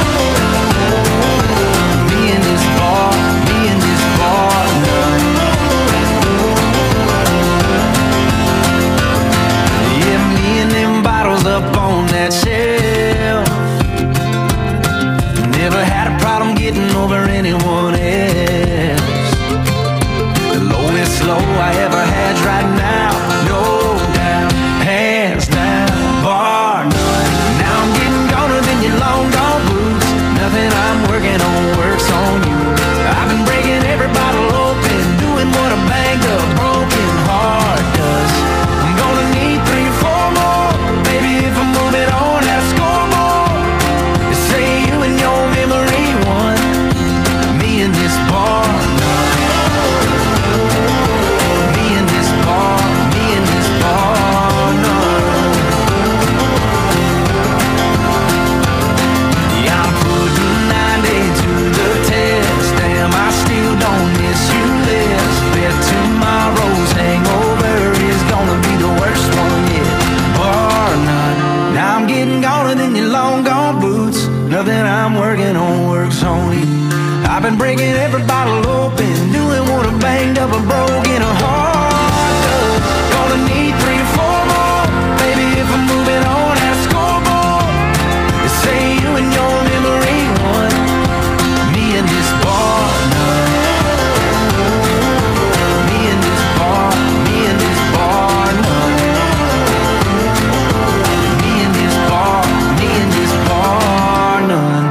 Me and this bar, me and this bar, no. Yeah, me and them bottles up on that shelf. Never had a problem getting over anyone else. The lowest low I ever had's right now, no doubt, hands down, bar none. Now I'm getting goner than your long gone boots. Nothing I'm working on works on you. I've been breaking every bottle open, doing what a banged up, broken heart does. I'm gonna need 3 or 4 more, baby, if I'm moving on at a scoreboard. They say you and your memory won, me and this bar, me and this bar, me and this bar, no. Yeah, I'm putting 90 to the test. Damn, I still don't miss you less. Bet tomorrow's hangover is gonna be the worst one yet, bar none. Now I'm getting goner than your long gone boots. Nothing I'm working on works on you. I've been breaking every bottle open, doing what a banged up and broken heart does. Gonna need 3 or 4 more, baby, if I'm moving on at a scoreboard. They say you and your memory won, me and this bar, none. Me and this bar, me and this bar, none. Me and this bar, me and this bar, none.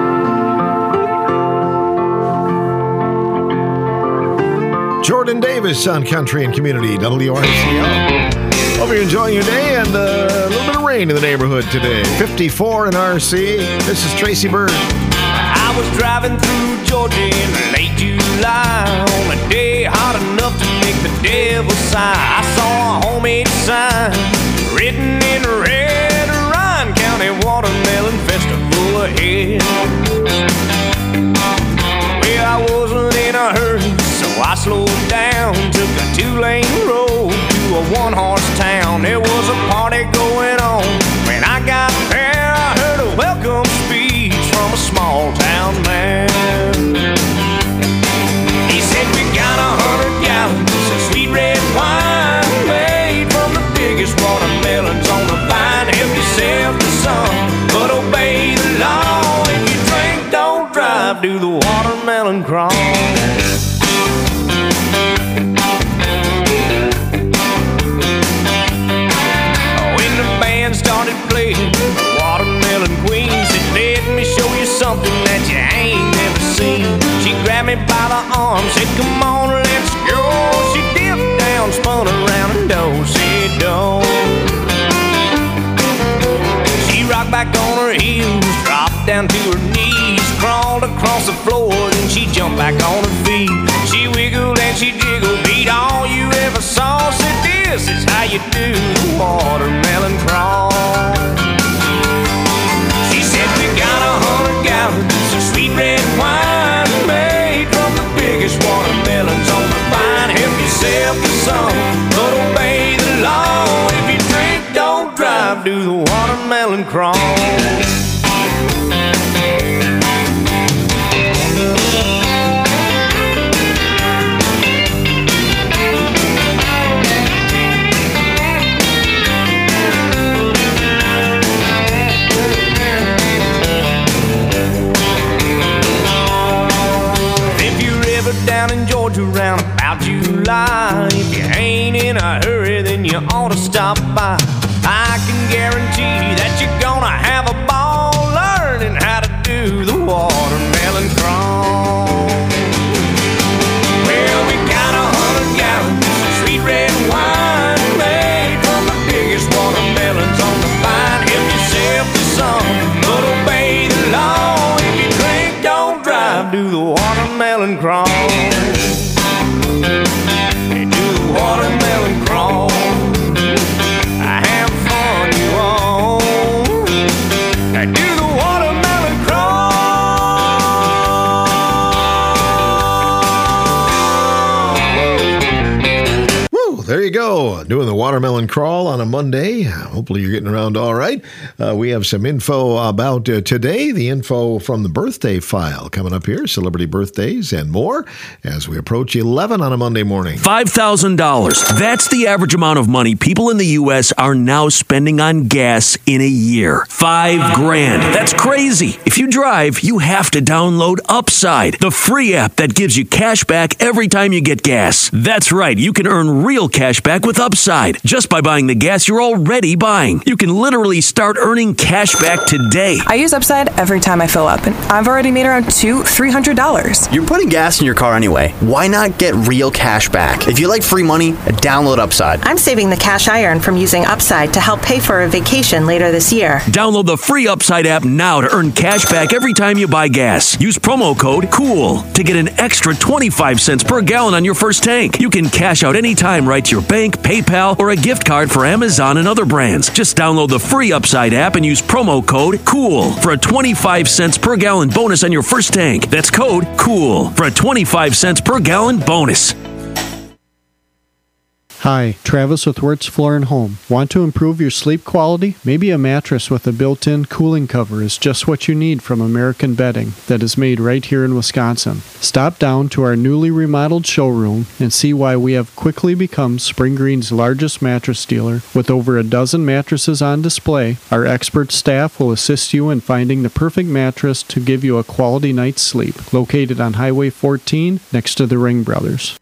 Jordan Davis on Country and Community, WRCL. Hope you're enjoying your day, and a little bit of rain in the neighborhood today. 54 in RC. This is Tracy Bird. I was driving through Georgia in late July on a day hot enough to make the devil sigh. I saw a homemade sign written in red, Ryan County Watermelon Festival ahead. Well, I wasn't in a hurry, so I slowed down, took a 2-lane road to a 1-horse town. There was a party going on. When I got there, I heard a welcome speech from a small town man. He said, we got 100 gallons of sweet red wine made from the biggest watermelons on the vine. Help yourself to some, but obey the law. If you drink, don't drive, do the watermelon crawl. When the band started playing, the Watermelon Queen said, let me show you something that you ain't never seen. She grabbed me by the arm, said, come on, let's go. She dipped down, spun around, and do-si-do. She rocked back on her heels, dropped down to her knees, crawled across the floor, then she jumped back on her feet. She wiggled and she jiggled, beat all you ever saw. Said, this is how you do the watermelon crawl. She said, we got 100 gallons of sweet red wine made from the biggest watermelons on the vine. drive, do the watermelon crawl. Down in Georgia round about July. If you ain't in a hurry, then you ought to stop by. I can guarantee that you're gonna have a ball learning how to do the watermelon crawl. Well, we got 100 gallons of sweet red wine made from the biggest watermelons on the vine. Help yourself to some, but obey the law. If you drink, don't drive, do the watermelon crawl. Hey, do the watermelon crawl. Have fun, you all. Hey, do the watermelon crawl. Woo, there you go. Doing the watermelon crawl on a Monday. Hopefully you're getting around all right. We have some info about today. The info from the birthday file coming up here. Celebrity birthdays and more as we approach 11 on a Monday morning. $5,000. That's the average amount of money people in the U.S. are now spending on gas in a year. $5,000. That's crazy. If you drive, you have to download Upside, the free app that gives you cash back every time you get gas. That's right. You can earn real cash back with Upside just by buying the gas you're already buying. You can literally start earning cash back today. I use Upside every time I fill up, and I've already made around $300. You're putting gas in your car anyway. Why not get real cash back? If you like free money, download Upside. I'm saving the cash I earn from using Upside to help pay for a vacation later this year. Download the free Upside app now to earn cash back every time you buy gas. Use promo code COOL to get an extra 25 cents per gallon on your first tank. You can cash out anytime right to your bank, PayPal, or a gift card for Amazon and other brands. Just download the free Upside app and use promo code COOL for a 25 cents per gallon bonus on your first tank. That's code COOL for a 25 cents per gallon bonus. Hi, Travis with Wirtz Floor and Home. Want to improve your sleep quality? Maybe a mattress with a built-in cooling cover is just what you need from American Bedding that is made right here in Wisconsin. Stop down to our newly remodeled showroom and see why we have quickly become Spring Green's largest mattress dealer. With over a dozen mattresses on display, our expert staff will assist you in finding the perfect mattress to give you a quality night's sleep. Located on Highway 14 next to the Ring Brothers.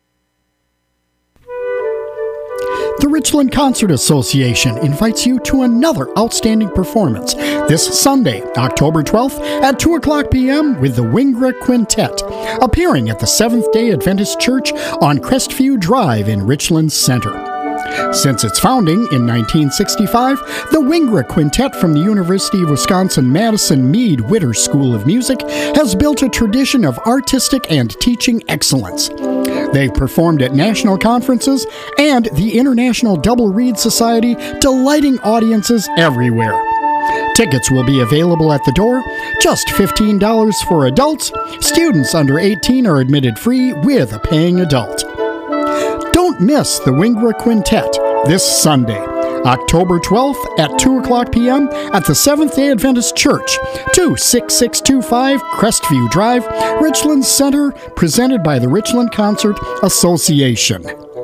The Richland Concert Association invites you to another outstanding performance this Sunday, October 12th at 2 o'clock p.m. with the Wingra Quintet, appearing at the Seventh-day Adventist Church on Crestview Drive in Richland Center. Since its founding in 1965, the Wingra Quintet from the University of Wisconsin-Madison Meade Witter School of Music has built a tradition of artistic and teaching excellence. They've performed at national conferences and the International Double Reed Society, delighting audiences everywhere. Tickets will be available at the door, just $15 for adults. Students under 18 are admitted free with a paying adult. Don't miss the Wingra Quintet this Sunday, October 12th at 2 o'clock p.m. at the Seventh-day Adventist Church, 26625 Crestview Drive, Richland Center, presented by the Richland Concert Association.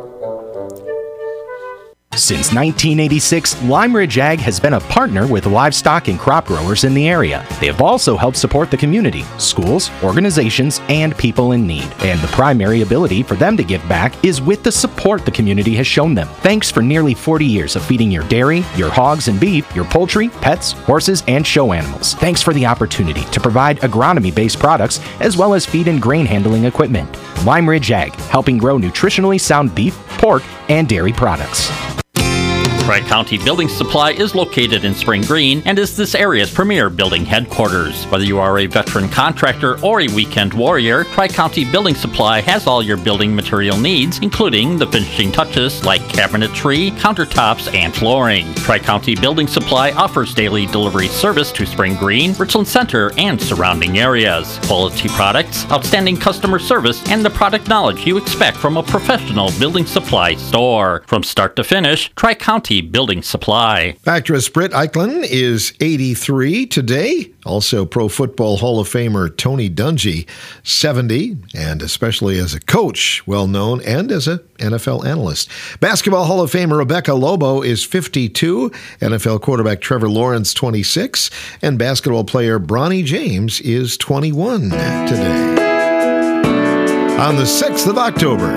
Since 1986, Lime Ridge Ag has been a partner with livestock and crop growers in the area. They have also helped support the community, schools, organizations, and people in need. And the primary ability for them to give back is with the support the community has shown them. Thanks for nearly 40 years of feeding your dairy, your hogs and beef, your poultry, pets, horses, and show animals. Thanks for the opportunity to provide agronomy-based products as well as feed and grain handling equipment. Lime Ridge Ag, helping grow nutritionally sound beef, pork, and dairy products. Tri-County Building Supply is located in Spring Green and is this area's premier building headquarters. Whether you are a veteran contractor or a weekend warrior, Tri-County Building Supply has all your building material needs, including the finishing touches like cabinetry, countertops, and flooring. Tri-County Building Supply offers daily delivery service to Spring Green, Richland Center, and surrounding areas. Quality products, outstanding customer service, and the product knowledge you expect from a professional building supply store. From start to finish, Tri-County County Building Supply. Actress Britt Eichlin is 83 today. Also, Pro Football Hall of Famer Tony Dungy, 70, and especially as a coach, well known, and as an NFL analyst. Basketball Hall of Famer Rebecca Lobo is 52, NFL quarterback Trevor Lawrence, 26, and basketball player Bronny James is 21 today. On the 6th of October.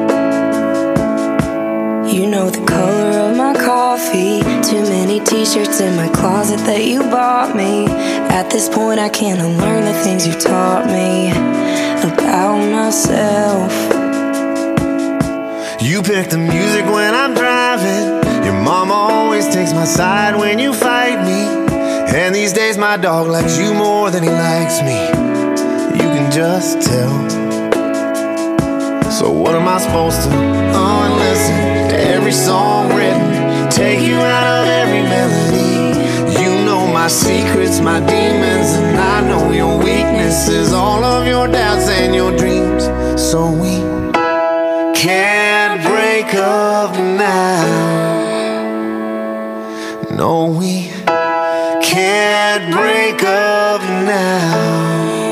You know the color of my coffee. Too many t-shirts in my closet that you bought me. At this point I can't unlearn the things you taught me about myself. You pick the music when I'm driving. Your mama always takes my side when you fight me. And these days my dog likes you more than he likes me. You can just tell. So what am I supposed to listen to every song written, take you out of every melody? You know my secrets, my demons, and I know your weaknesses, all of your doubts and your dreams. So we can't break up now. No, we can't break up now.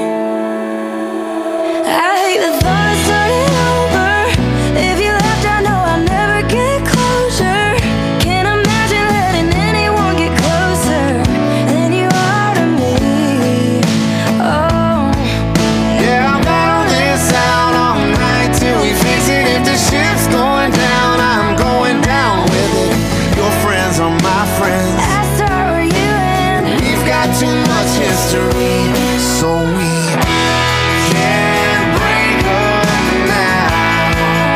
I hate the thought of starting over. If you left, I know I'll never get closure. Can't imagine letting anyone get closer than you are to me. Oh, yeah, I'll battle this out all night till we fix it. If the ship's going down, I'm going down with it. Your friends are my friends. I start where you end. We've got too much history, so we can't break up now.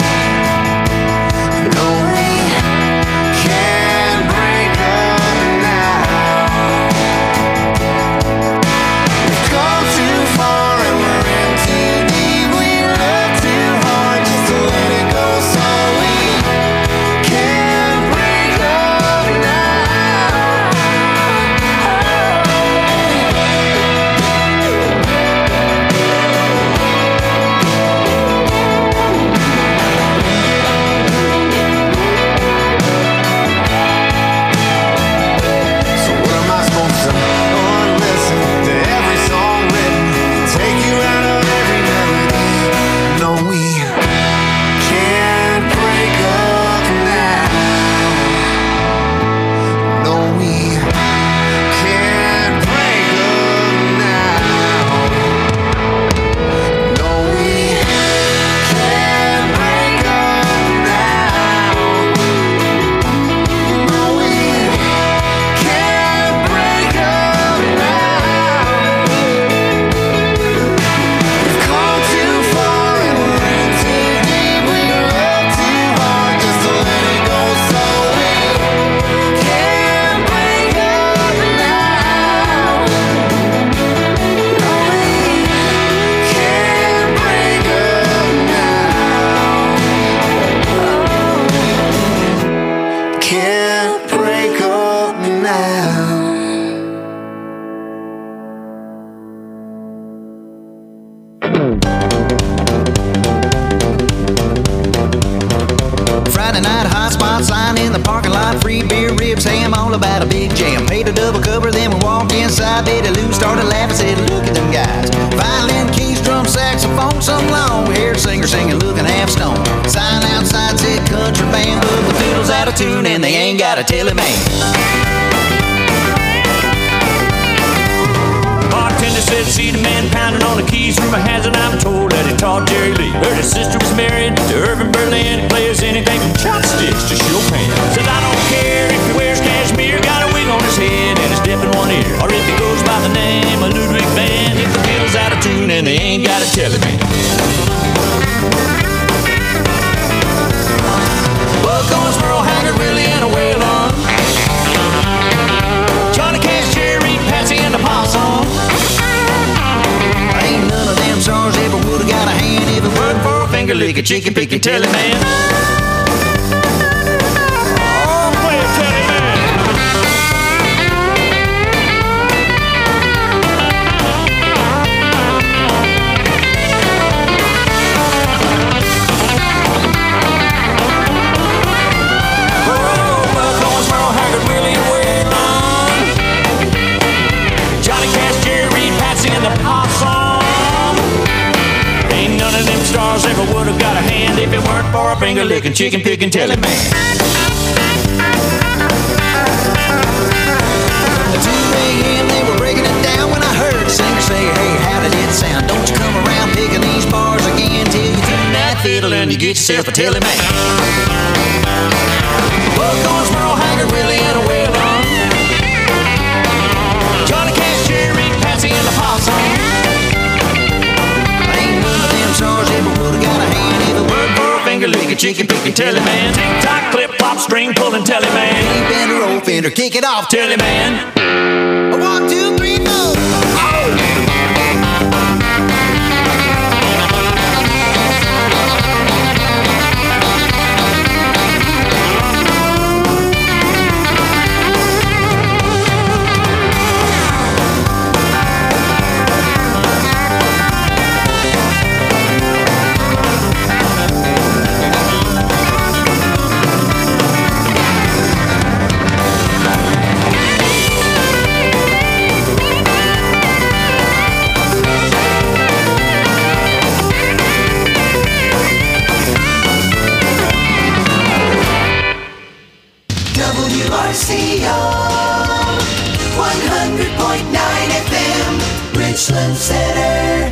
No, we can't break up now. We've come too far and we're in too deep. We love too hard just to let it go. So we can't break up now. So what am I supposed to listen to every song written, take you out of every melody? No, we can't break up now. No, we can't break up now. No, we can't break up now. No, we can't break up now. We've come too far and we're in too deep. We love too hard just to let it go. So we can't break up now. No, we can't break up now. Can't break up now. Friday night, hot spot sign in the parking lot. Free beer, ribs, ham, all about a big jam. Paid a double cover, then we walked inside. Betty Lou started laughing, said, look at them guys. Violin, keys, drum, saxophone, some long-haired singer singing, looking half stoned. Sign outside said country band, but the fiddle's out of tune and they ain't got a teleman. Bartender said, see the man pounding on the keys through my hands, and I'm told that he taught Jerry Lee. Heard his sister was married to Irving Berlin. He plays anything from chopsticks to Chopin. Said, I don't care if he wears cashmere, got a wig on his head and he's deaf in one ear, or if he goes by the name of Ludwig Van. If the fiddle's out of tune and they ain't got a teleman. Buck Owens, Merle Haggard, Willie, and a Waylon. Johnny Cash, Jerry, Patsy, and the Possum. Ain't none of them songs ever would've got a hand if it worked for a finger lick, a chicken pick, and teleman. Oh, play a teleman. Oh, Buck Owens, finger licking, chicken picking Telly Man. 2 a.m. they were breaking it down when I heard the singer say, hey, how did it sound? Don't you come around picking these bars again till you tune that fiddle and you get yourself a Telly Man. Buckhorns, Merle Haggard, Willie, and a Waylon. Johnny Cash, Jerry, Patsy, and the Possum. Ain't none of them stars ever would've got a hand if it weren't for a finger licking, chicken picking Telly Man. Tick-tock, clip-flop, string pulling Telly Man. Hey, bender, old fender, kick it off, Telly Man. 1, 2, 3, 4. WRCO 100.9 FM, Richland Center.